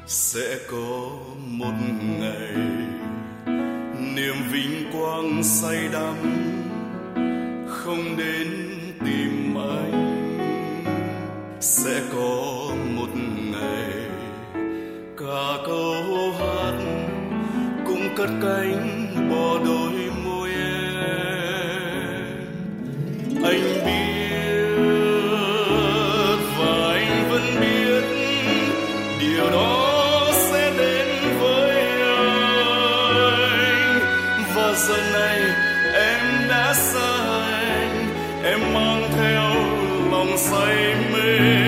sẽ có một ngày niềm vinh quang say đắm không đến tìm anh. Sẽ có một ngày cả câu hát cũng cất cánh bỏ đôi môi em. Anh biết và anh vẫn biết điều đó sẽ đến với anh. Và giờ này em đã xa anh, em mang theo lòng say mê.